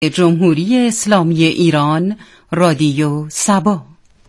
جمهوری اسلامی ایران رادیو سبا.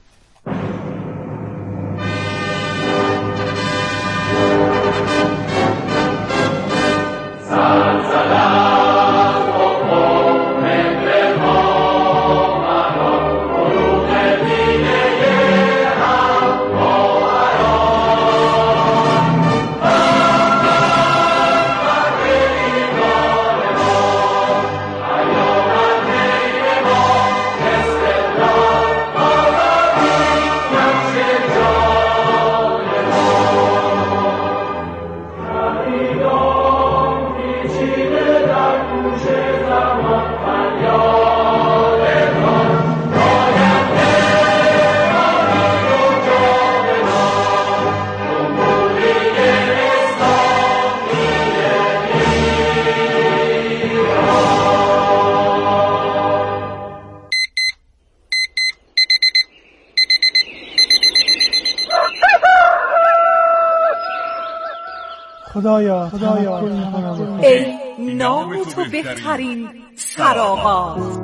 خدایا ای نام تو بهترین سرآغاز،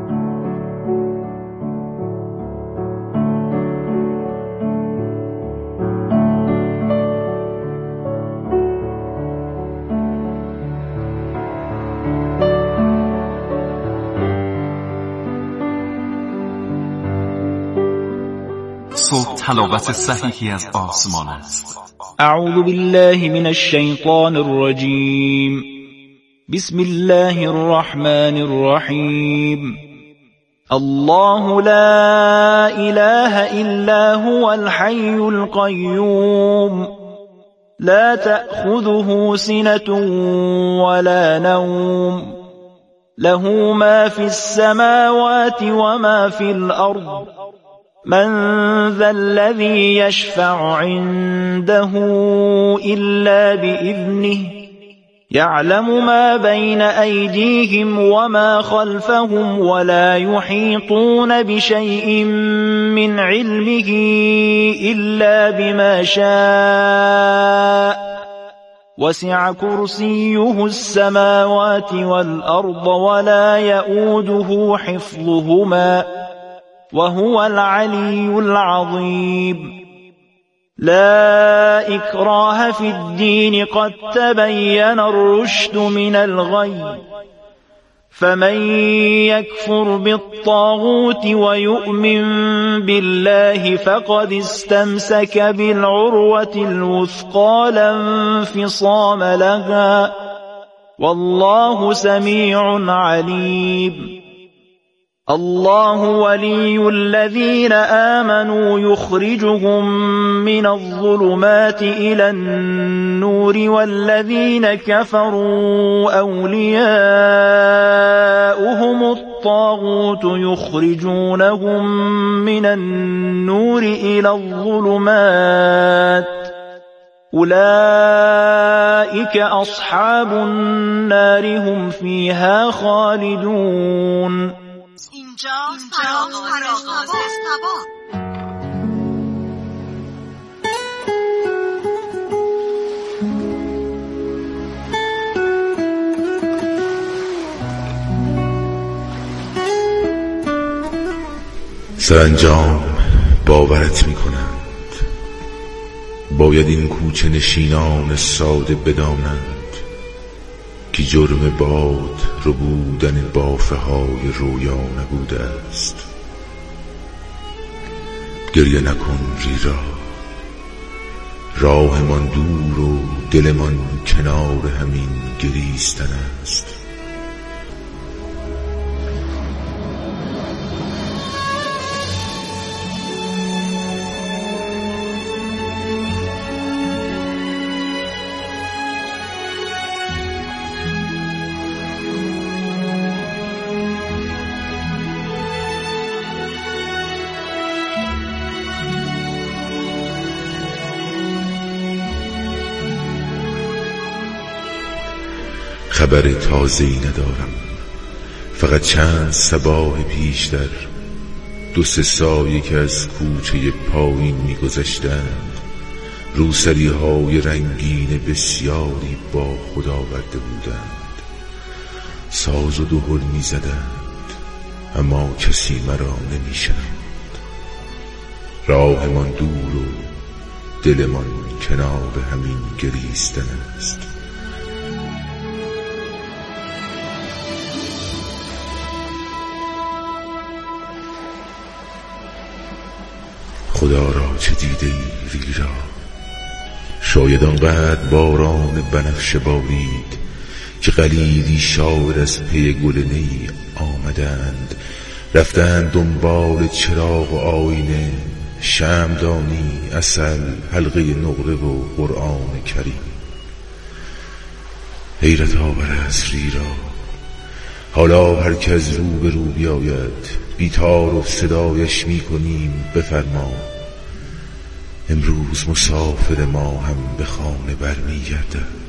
صبح تلاوت صحیحی از آسمان است. اعوذ بالله من الشیطان الرجیم. بسم الله الرحمن الرحیم. الله لا اله الا هو الحي القيوم لا تأخذه سنة ولا نوم له ما في السماوات وما في الأرض من ذا الذي يشفع عنده إلا بإذنه يعلم ما بين أيديهم وما خلفهم ولا يحيطون بشيء من علمه إلا بما شاء وسع كرسيه السماوات والأرض ولا يؤوده حفظهما وهو العلي العظيم. لا إكراه في الدين قد تبين الرشد من الغي فمن يكفر بالطاغوت ويؤمن بالله فقد استمسك بالعروة الوثقى لا انفصام لها والله سميع عليم. الله ولي الذين آمنوا يخرجهم من الظلمات إلى النور والذين كفروا أولياؤهم الطاغوت يخرجونهم من النور إلى الظلمات أولئك أصحاب النار هم فيها خالدون. سرانجام باورت می کنند. باید این کوچه نشینان ساده بدانند که جرم باد ربودن بافه های رویا نبوده است. گریه نکن ریرا، راهمان دور و دلمان کنار همین گریستن است. خبر تازه‌ای ندارم، فقط چند صباح پیشتر 2-3 سایه که از کوچه پایین می‌گذشتند روسری‌های رنگین بسیاری با خود آورده بودند. ساز و دهل می‌زدند، اما کسی مرا نمی شناخت. راهمان دور و دلمان کنار همین گریستن است. خدا را چه دیده ای ویرا، شاید آنقدر باران بنفشه بارید که قلیلی شاعر از پی گل نی آمدند، رفتند دنبال چراغ و آینه، شمعدانی، عسل، حلقه نقره و قرآن کریم. حیرت آور است ریرا، حالا هر که از رو به رو بیاید بی تعارف صدایش می کنیم بفرما. امروز مسافر ما هم به خانه برمی گردد.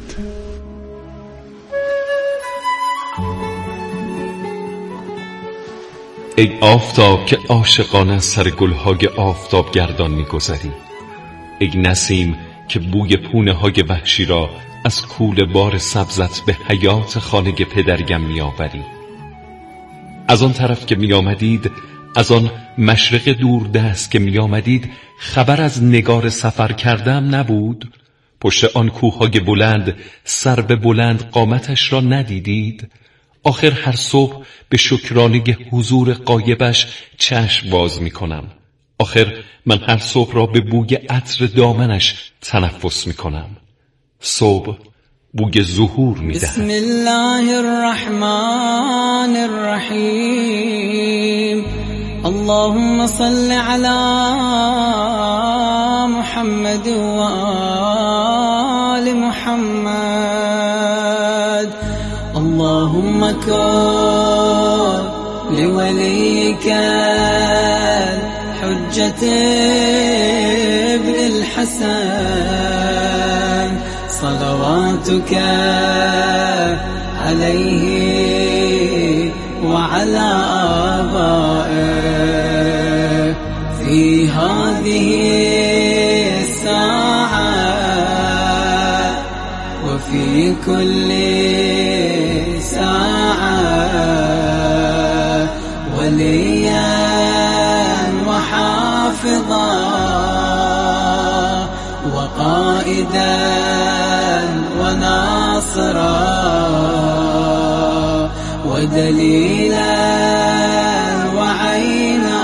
ای آفتاب که عاشقانه از سر گلهای آفتاب گردان می‌گذری، ای نسیم که بوی پونه های وحشی را از کوله بار سبزت به حیات خانه پدرگم می‌آوری. از آن طرف که می‌آمدید، از آن مشرق دوردست که می‌آمدید، خبر از نگار سفر کردم نبود؟ پشت آن کوههای بلند سر به بلند قامتش را ندیدید؟ آخر هر صبح به شکرانه حضور غایبش چشم باز می کنم. آخر من هر صبح را به بوی عطر دامنش تنفس می کنم. صبح بوی ظهور می دهد. بسم الله الرحمن الرحیم. اللهم صل علی محمد و آل محمد. اللهم كن لوليك الحجة ابن الحسن صلواتك عليه وعلى آبائه في هذه الساعة وفي كل وليا وحافظا وقائدا وناصرا ودليلا وعينا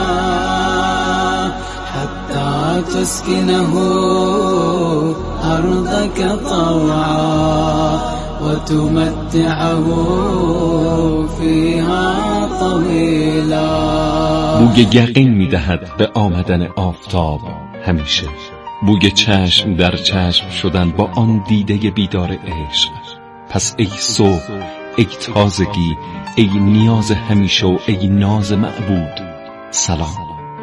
حتى تسكنه أرضك طوعا وتمتعه فيها طويلا. بوی یقین می‌دهد به آمدن آفتاب همیشه، بوی چشم در چشم شدن با آن دیده بیدار عشق. پس ای صبح، ای تازگی، ای نیاز همیشه و ای ناز معبود، سلام.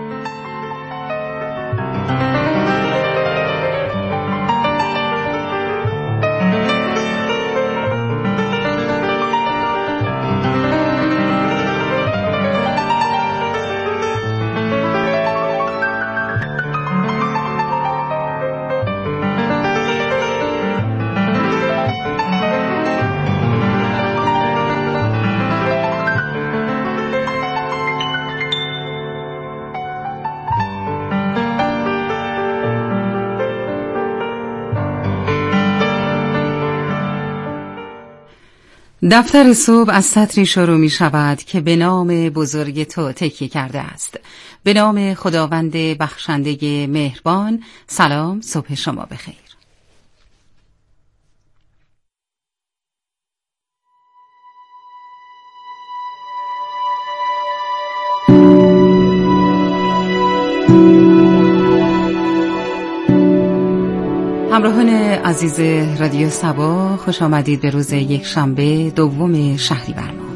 دفتر صبح از سطری شروع می شود که به نام بزرگ تو تکیه کرده است. به نام خداوند بخشنده مهربان. سلام، صبح شما بخیر. همراهان عزیز رادیو صبا، خوش آمدید به روز یک شنبه دوم شهریور ماه.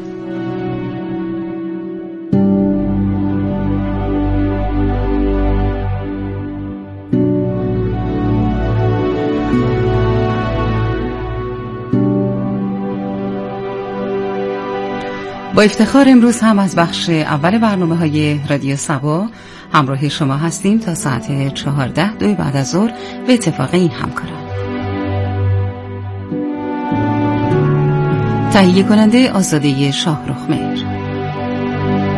با افتخار امروز هم از بخش اول برنامه‌های رادیو صبا همراه شما هستیم تا ساعت 14 بعد از ظهر به اتفاق این همکاران. تهیه کننده آزاده شاهرخ مهر،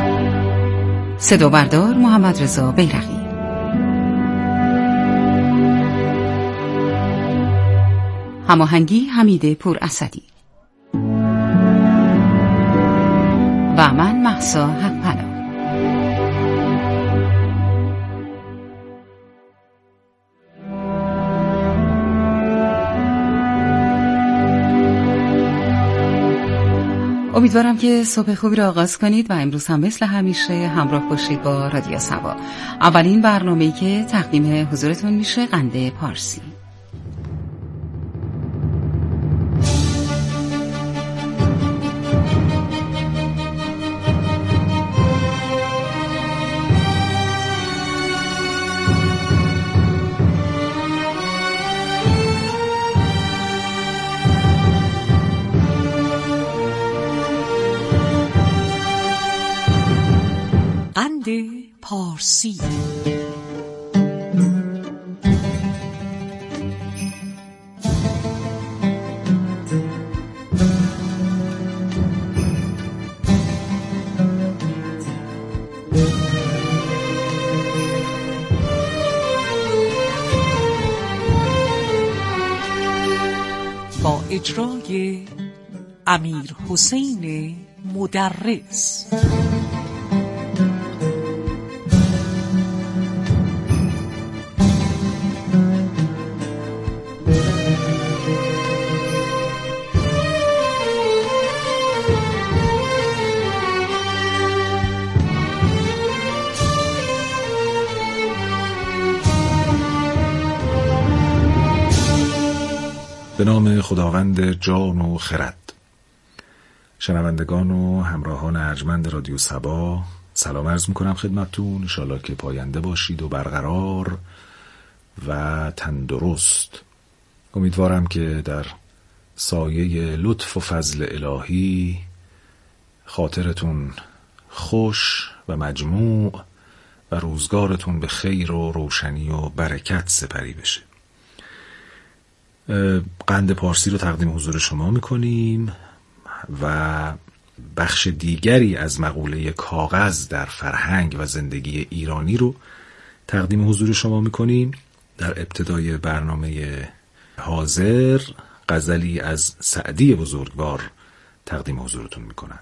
صدا بردار محمد رضا بیرقی. هماهنگی حمید پوراسدی و من مهسا حق‌پناه. امیدوارم که صبح خوبی را آغاز کنید و امروز هم مثل همیشه همراه باشید با رادیو سبا. اولین برنامه‌ای که تقدیم حضورتون میشه قند پارسی. قند پارسی. با اجرای امیر حسین مدرس. به نام خداوند جان و خرد. شنوندگان و همراهان ارجمند رادیو سبا، سلام عرض میکنم خدمتتون. انشالله که پاینده باشید و برقرار و تندرست. امیدوارم که در سایه لطف و فضل الهی خاطرتون خوش و مجموع و روزگارتون به خیر و روشنی و برکت سپری بشه. قند پارسی رو تقدیم حضور شما میکنیم و بخش دیگری از مقوله کاغذ در فرهنگ و زندگی ایرانی رو تقدیم حضور شما میکنیم. در ابتدای برنامه حاضر غزلی از سعدی بزرگوار تقدیم حضورتون میکنم.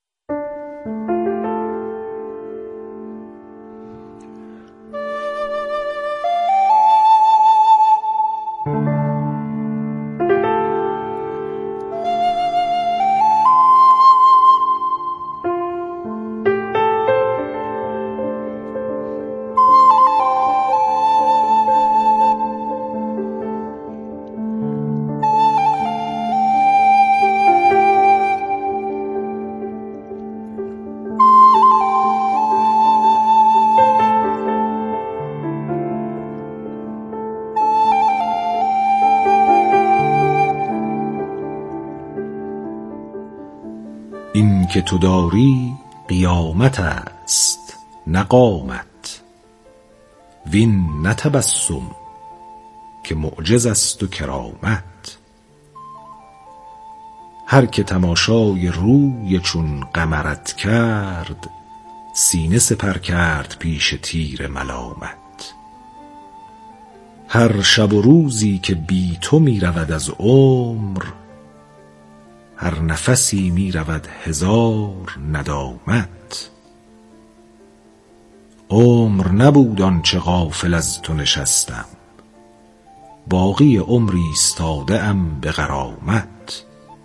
این که تو داری قیامت است نه قامت، وین نه تبسم که معجز است و کرامت. هر که تماشای روی چون قمرت کرد، سینه سپر کرد پیش تیر ملامت. هر شب و روزی که بی تو می رود از عمر، هر نفسی می رود هزار ندامت. عمر نبود آنچه غافل از تو نشستم، باقی عمری ایستاده ام به غرامت.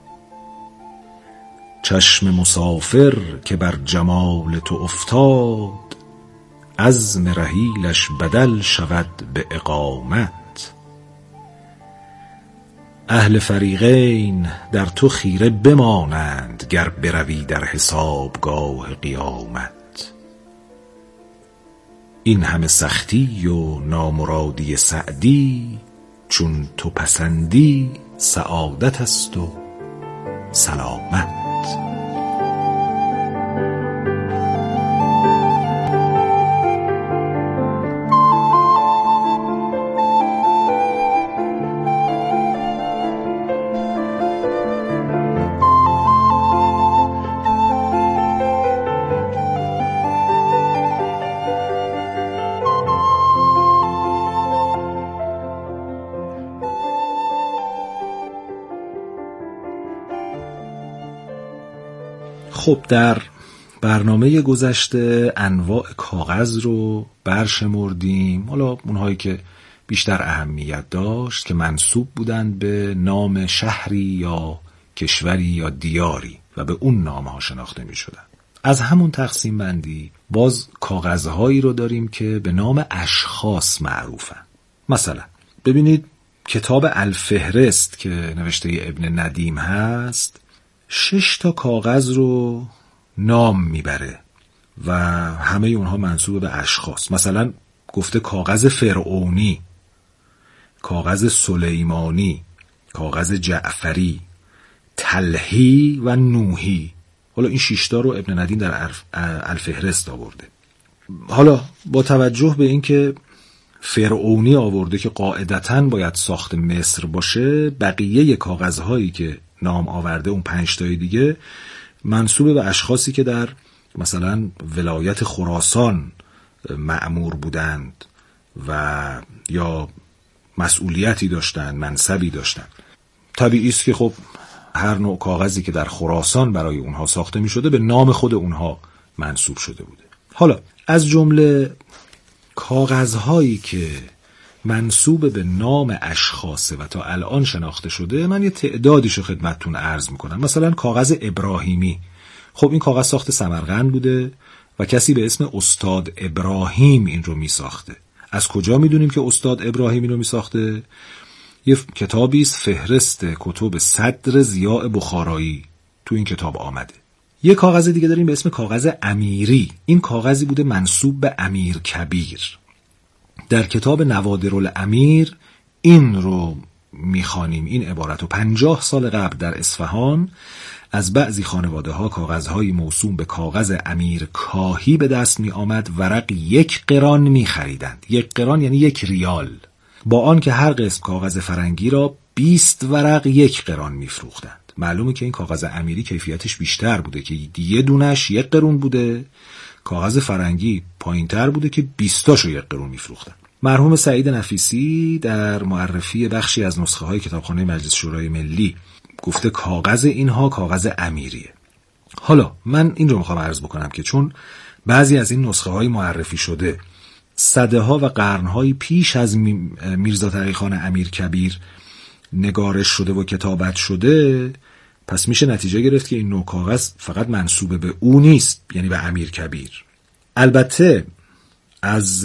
چشم مسافر که بر جمال تو افتاد، عزم رحیلش بدل شود به اقامت. اهل فریقین در تو خیره بمانند، گر بروی در حسابگاه قیامت. این همه سختی و نامرادی سعدی، چون تو پسندی سعادت است و سلامت. خب در برنامه گذشته انواع کاغذ رو برشمردیم، حالا اونهایی که بیشتر اهمیت داشت که منسوب بودند به نام شهری یا کشوری یا دیاری و به اون نام‌ها شناخته می‌شدند. از همون تقسیم بندی باز کاغذهایی رو داریم که به نام اشخاص معروفن. مثلا ببینید کتاب الفهرست که نوشته ابن ندیم هست 6 تا کاغذ رو نام میبره و همه اونها منسوب به اشخاص. مثلا گفته کاغذ فرعونی، کاغذ سلیمانی، کاغذ جعفری، تلحی و نوحی. حالا این 6 تا رو ابن ندیم در الفهرست آورده. حالا با توجه به اینکه فرعونی آورده که قاعدتاً باید ساخت مصر باشه، بقیه کاغذهایی که نام آورده اون 5 تای دیگه منسوب به اشخاصی که در مثلا ولایت خراسان مأمور بودند و یا مسئولیتی داشتند، منصبی داشتند. طبیعی است که خب هر نوع کاغذی که در خراسان برای اونها ساخته می شده به نام خود اونها منسوب شده بوده. حالا از جمله کاغذهایی که منسوب به نام اشخاصه و تا الان شناخته شده من یه تعدادیشو خدمتتون عرض میکنم. مثلا کاغذ ابراهیمی، خب این کاغذ ساخت سمرقند بوده و کسی به اسم استاد ابراهیم این رو میساخته. از کجا میدونیم که استاد ابراهیم این رو میساخته؟ یه کتابی است فهرست کتب صدر ضیاء بخارایی، تو این کتاب آمده. یه کاغذ دیگه داریم به اسم کاغذ امیری. این کاغذی بوده منسوب به امیر کبیر. در کتاب نوادرالامیر این رو میخوانیم، این عبارت رو 50 سال قبل در اصفهان از بعضی خانواده ها کاغذهایی موسوم به کاغذ امیر کاهی به دست می آمد. ورق 1 قران می خریدند. 1 قران یعنی 1 ریال، با آن که هر قسم کاغذ فرنگی را 20 ورق 1 قران می فروختند. معلومه که این کاغذ امیری کیفیتش بیشتر بوده که یه دونش 1 قرون بوده، کاغذ فرنگی پایینتر بوده که 20 تاشو 1 قرون می فروختند. مرحوم سعید نفیسی در معرفی بخشی از نسخه های کتابخانه مجلس شورای ملی گفته کاغذ اینها کاغذ امیریه. حالا من این رو میخوام عرض بکنم که چون بعضی از این نسخه های معرفی شده سده ها و قرن های پیش از میرزا تقی‌خان امیرکبیر نگارش شده و کتابت شده، پس میشه نتیجه گرفت که این نوع کاغذ فقط منسوب به او نیست، یعنی به امیرکبیر. البته از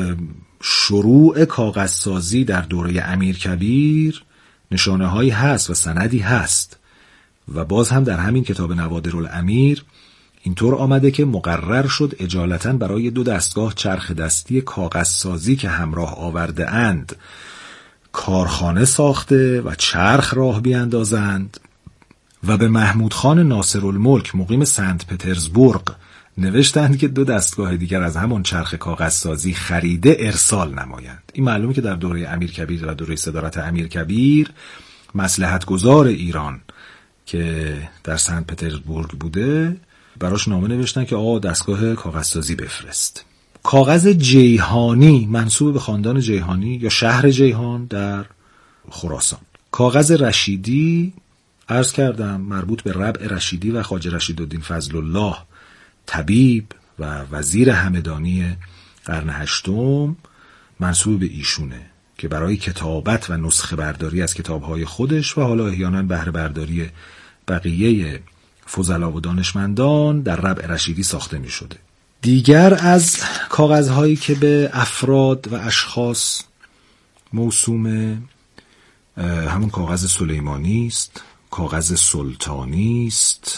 شروع کاغذسازی در دوره امیرکبیر نشانه هایی هست و سندی هست و باز هم در همین کتاب نوادرالامیر اینطور آمده که مقرر شد اجالتاً برای 2 دستگاه چرخ دستی کاغذسازی که همراه آورده اند کارخانه ساخته و چرخ راه بیاندازند و به محمود خان ناصرالملک مقیم سنت پترزبورگ نوشتند که 2 دستگاه دیگر از همان چرخ کاغذسازی خریده ارسال نمایند. این معلومه که در دوره امیرکبیر و دوره صدارت امیرکبیر مصلحت گزار ایران که در سنت پترزبورگ بوده براش نامه نوشتن که دستگاه کاغذسازی بفرست. کاغذ جیهانی منسوب به خاندان جیهانی یا شهر جیهان در خراسان. کاغذ رشیدی عرض کردم مربوط به ربع رشیدی و خواجه رشیدالدین فضل الله طبیب و وزیر همدانی قرن 8 منسوب به ایشونه که برای کتابت و نسخه برداری از کتابهای خودش و حالا احیانا بهره برداری بقیه فضلا و دانشمندان در ربع رشیدی ساخته می شده. دیگر از کاغذهایی که به افراد و اشخاص موسومه همون کاغذ سلیمانی است، کاغذ سلطانی است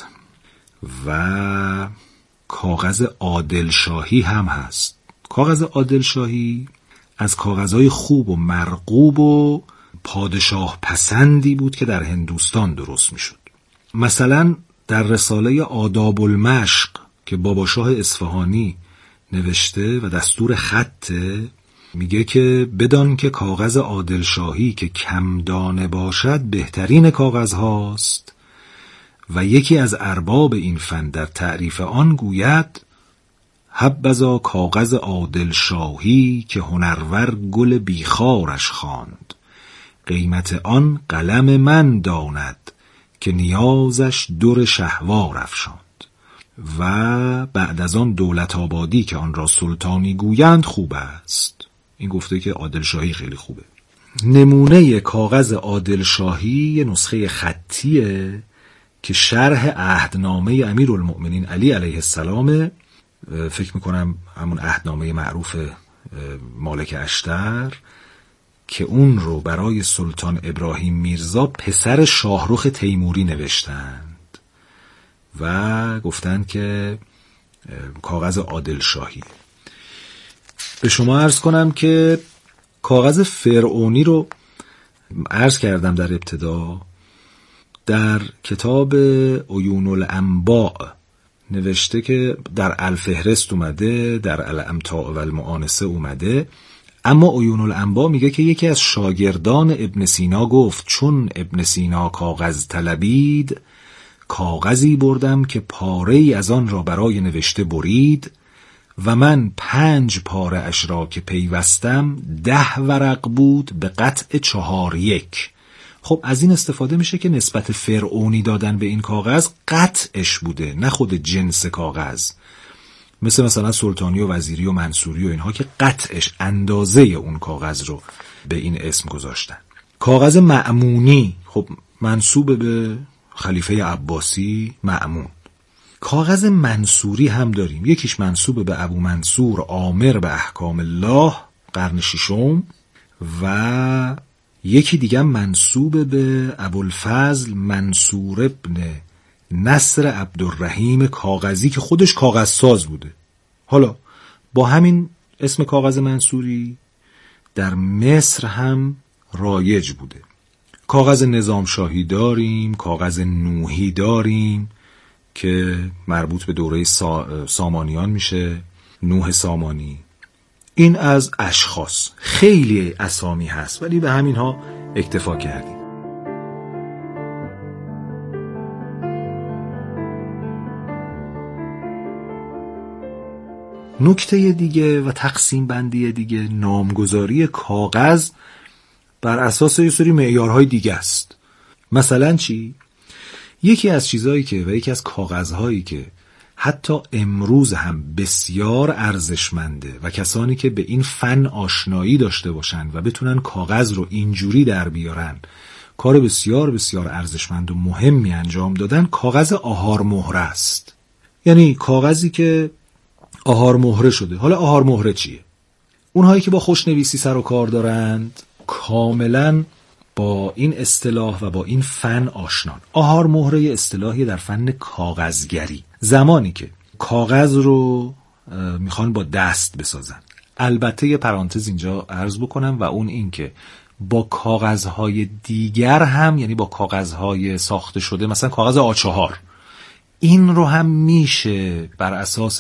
و کاغذ عادلشاهی هم هست. کاغذ عادلشاهی از کاغذهای خوب و مرغوب و پادشاه پسندی بود که در هندوستان درست می شد. مثلا در رساله آداب المشق که بابا شاه اصفهانی نوشته و دستور خطه میگه که بدان که کاغذ عادلشاهی که کم دانه باشد بهترین کاغذ هاست و یکی از ارباب این فن در تعریف آن گوید حبذا کاغذ عادلشاهی که هنرور گل بیخارش خواند، قیمت آن قلم من داند که نیازش در شهوار افشاند. و بعد از آن دولت آبادی که آن را سلطانی گویند خوب است. این گفته که عادل شاهی خیلی خوبه. نمونه کاغذ عادل شاهی یه نسخه خطیه که شرح عهدنامه امیرالمؤمنین علی علیه السلام، فکر میکنم همون عهدنامه معروف مالک اشتر، که اون رو برای سلطان ابراهیم میرزا پسر شاهرخ تیموری نوشتند و گفتند که کاغذ عادل شاهی. به شما عرض کنم که کاغذ فرعونی رو عرض کردم در ابتدا، در کتاب عیون الانباء نوشته که در الفهرست اومده، در الامتاع و المؤانسه اومده، اما عیون الانباء میگه که یکی از شاگردان ابن سینا گفت چون ابن سینا کاغذ طلبید، کاغذی بردم که پاره‌ای از آن را برای نوشته برید و من 5 پاره اش را که پیوستم 10 ورق بود به قطع 4:1. خب از این استفاده میشه که نسبت فرعونی دادن به این کاغذ قطعش بوده، نه خود جنس کاغذ، مثلا سلطانی و وزیری و منصوری و اینها که قطعش اندازه اون کاغذ رو به این اسم گذاشتن. کاغذ مأمونی خب منسوب به خلیفه عباسی مأمون. کاغذ منصوری هم داریم، یکیش منسوب به ابو منصور عامر به احکام الله قرن 6 و یکی دیگه منسوب به ابوالفضل منصور ابن نصر عبدالرحیم کاغذی که خودش کاغذ ساز بوده. حالا با همین اسم کاغذ منصوری در مصر هم رایج بوده. کاغذ نظام شاهی داریم، کاغذ نوحی داریم که مربوط به دوره سامانیان میشه، نوح سامانی. این از اشخاص، خیلی اسامی هست ولی به همین ها اکتفا کردیم. نکته دیگه و تقسیم بندی دیگه، نامگذاری کاغذ بر اساس یه سری معیارهای دیگه است. مثلا چی؟ یکی از چیزهایی که و یکی از کاغذهایی که حتی امروز هم بسیار ارزشمنده و کسانی که به این فن آشنایی داشته باشن و بتونن کاغذ رو اینجوری در بیارن کار بسیار بسیار ارزشمند و مهمی انجام دادن، کاغذ آهار مهره است. یعنی کاغذی که آهار مهره شده. حالا آهار مهره چیه؟ اونهایی که با خوشنویسی سر و کار دارند کاملا با این اصطلاح و با این فن آشنان. آهار مهره اصطلاحی در فن کاغذگری، زمانی که کاغذ رو میخوان با دست بسازن. البته یه پرانتز اینجا عرض بکنم و اون این که با کاغذهای دیگر هم، یعنی با کاغذهای ساخته شده، مثلا کاغذ آ4، این رو هم میشه بر اساس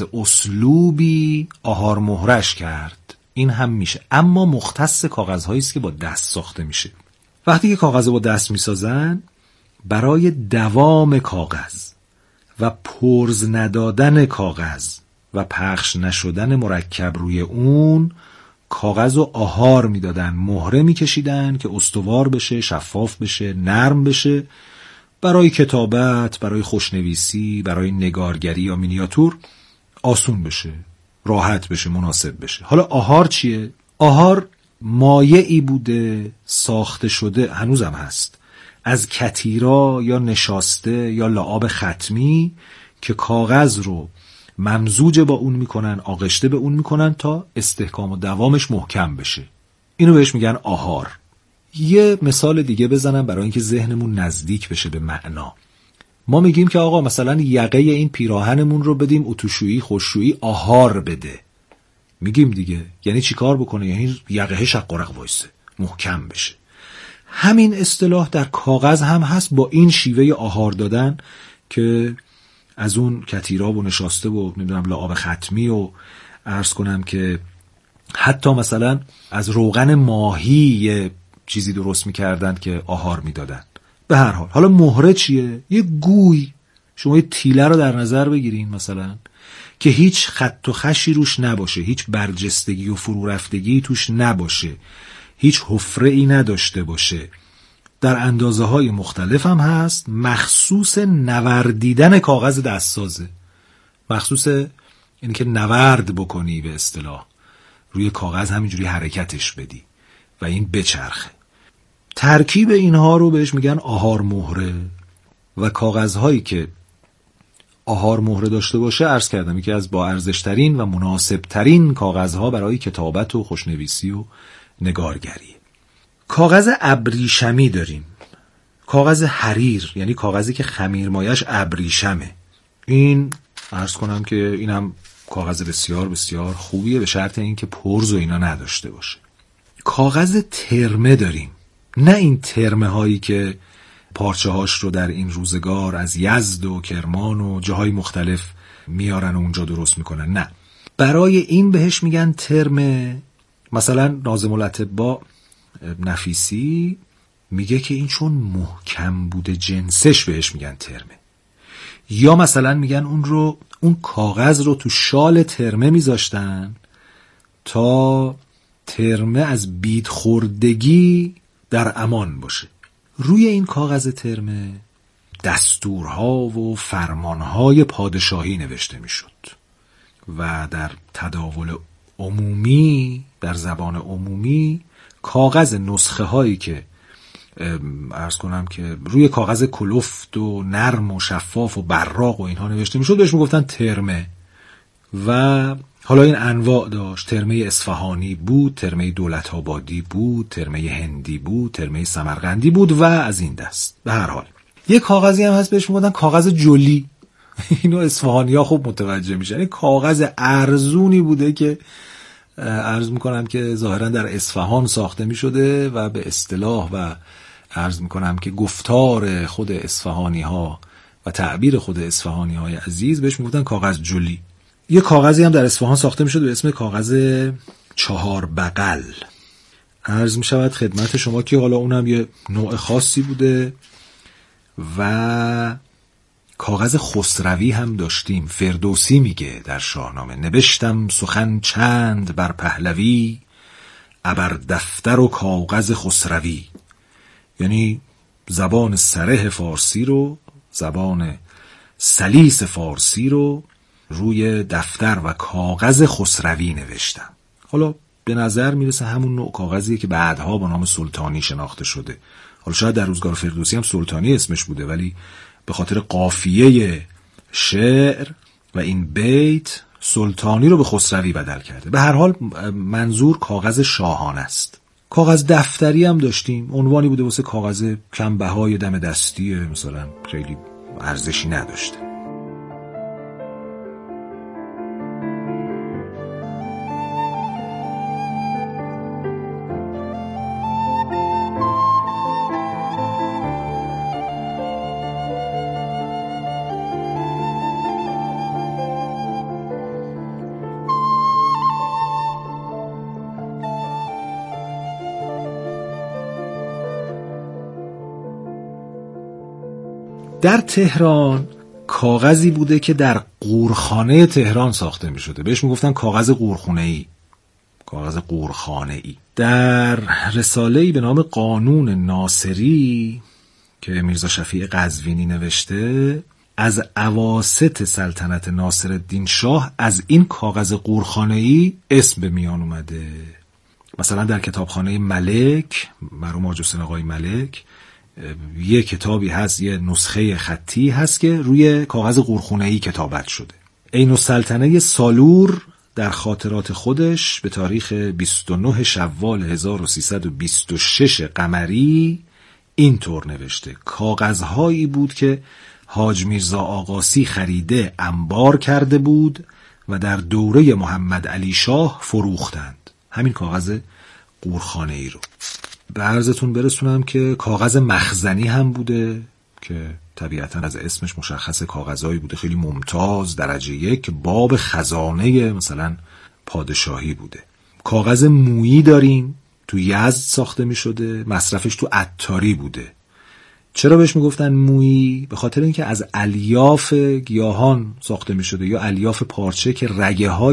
اسلوبی آهار مهرش کرد، این هم میشه، اما مختص کاغذهایی است که با دست ساخته میشه. وقتی که کاغذ با دست میسازن، برای دوام کاغذ و پرز ندادن کاغذ و پخش نشدن مرکب روی اون، کاغذ رو آهار میدادن، مهره میکشیدن که استوار بشه، شفاف بشه، نرم بشه، برای کتابت، برای خوشنویسی، برای نگارگری یا مینیاتور آسون بشه، راحت بشه، مناسب بشه. حالا آهار چیه؟ آهار مایعی بوده ساخته شده، هنوزم هست، از کتیرا یا نشاسته یا لعاب ختمی که کاغذ رو ممزوج با اون میکنن، آغشته به اون میکنن تا استحکام و دوامش محکم بشه. اینو بهش میگن آهار. یه مثال دیگه بزنم برای اینکه ذهنمون نزدیک بشه به معنا. ما میگیم که آقا مثلا یقه این پیراهنمون رو بدیم اتوشویی، خوششویی آهار بده. میگیم دیگه، یعنی چی کار بکنه؟ یعنی یقه شقارق وایسه، محکم بشه. همین اصطلاح در کاغذ هم هست، با این شیوه آهار دادن که از اون کتیرا و نشاسته و نمیدونم لعاب ختمی و عرض کنم که حتی مثلا از روغن ماهی یه چیزی درست میکردن که آهار میدادن. به هر حال، حالا مهره چیه؟ یه گوی. شما یه تیله رو در نظر بگیرین مثلا که هیچ خط و خشی روش نباشه، هیچ برجستگی و فرورفتگی توش نباشه، هیچ حفره‌ای نداشته باشه. در اندازه‌های مختلف هم هست، مخصوص نوردیدن کاغذ دستسازه. مخصوص اینی که نورد بکنی به اصطلاح روی کاغذ، همینجوری حرکتش بدی و این بچرخه. ترکیب اینها رو بهش میگن آهار مهره و کاغذهایی که آهار مهره داشته باشه عرض کردم یکی از با ارزشترین و مناسبترین کاغذها برای کتابت و خوشنویسی و نگارگریه. کاغذ ابریشمی داریم، کاغذ حریر، یعنی کاغذی که خمیرمایش ابریشمه. این عرض کنم که اینم کاغذ بسیار بسیار خوبیه به شرط اینکه پرز و اینا نداشته باشه. کاغذ ترمه داریم، نه این ترمه هایی که پارچه هاش رو در این روزگار از یزد و کرمان و جاهای مختلف میارن و اونجا درست میکنن، نه، برای این بهش میگن ترمه. مثلا ناظم الاطباء نفیسی میگه که این چون محکم بوده جنسش بهش میگن ترمه. یا مثلا میگن اون کاغذ رو تو شال ترمه میذاشتن تا ترمه از بید خوردگی در امان باشه. روی این کاغذ ترمه دستورها و فرمانهای پادشاهی نوشته میشد و در تداول عمومی، در زبان عمومی، کاغذ نسخه هایی که عرض کنم که روی کاغذ کلفت و نرم و شفاف و براق و اینها نوشته میشد بهش میگفتن ترمه. و حالا این انواع داشت، ترمه اصفهانی بود، ترمه دولت آبادی بود، ترمه هندی بود، ترمه سمرقندی بود و از این دست. به هر حال یک کاغذی هم هست بهش میگفتن کاغذ جلی. اینو اصفهانی ها خوب متوجه میشن. این کاغذ ارزونی بوده که عرض میکنم که ظاهرا در اصفهان ساخته میشده و به اصطلاح و عرض میکنم که گفتار خود اصفهانی ها و تعبیر خود اصفهانی های عزیز بهش میگفتن کاغذ جلی. یه کاغذی هم در اصفهان ساخته میشد به اسم کاغذ 4 بغل. عرض میشود خدمت شما که حالا اونم یه نوع خاصی بوده. و کاغذ خسروی هم داشتیم. فردوسی میگه در شاهنامه نوشتم سخن چند بر پهلوی، ابر دفتر و کاغذ خسروی. یعنی زبان صریح فارسی رو، زبان سلیس فارسی رو روی دفتر و کاغذ خسروی نوشتم. حالا به نظر میرسه همون نوع کاغذیه که بعدها با نام سلطانی شناخته شده. حالا شاید در روزگار فردوسی هم سلطانی اسمش بوده، ولی به خاطر قافیه شعر و این بیت سلطانی رو به خسروی بدل کرده. به هر حال منظور کاغذ شاهانه است. کاغذ دفتری هم داشتیم، عنوانی بوده واسه کاغذ کم بهای دم دستی، مثلا خیلی ارزشی نداشته. در تهران کاغذی بوده که در قورخانه تهران ساخته می شده، بهش می گفتن کاغذ قورخانه‌ای. کاغذ قورخانه‌ای. در رساله‌ای به نام قانون ناصری که میرزا شفیع قزوینی نوشته، از اواسط سلطنت ناصرالدین شاه از این کاغذ قورخانه‌ای اسم به میان اومده. مثلا در کتابخانه ملک، مرحوم حاج حسین آقای ملک، یه کتابی هست، یه نسخه خطی هست که روی کاغذ قورخانه‌ای کتابت شده. عین السلطنه سالور در خاطرات خودش به تاریخ 29 شوال 1326 قمری اینطور نوشته: کاغذهایی بود که حاج میرزا آقاسی خریده انبار کرده بود و در دوره محمد علی شاه فروختند. همین کاغذ قورخانه‌ای رو به عرضتون برسونم که کاغذ مخزنی هم بوده که طبیعتاً از اسمش مشخص کاغذهایی بوده خیلی ممتاز درجه 1 باب خزانه مثلا پادشاهی بوده. کاغذ مویی داریم، تو یزد ساخته می شده، مصرفش تو عطاری بوده. چرا بهش می گفتن مویی؟ به خاطر اینکه از الیاف گیاهان ساخته می شده یا الیاف پارچه که رگه های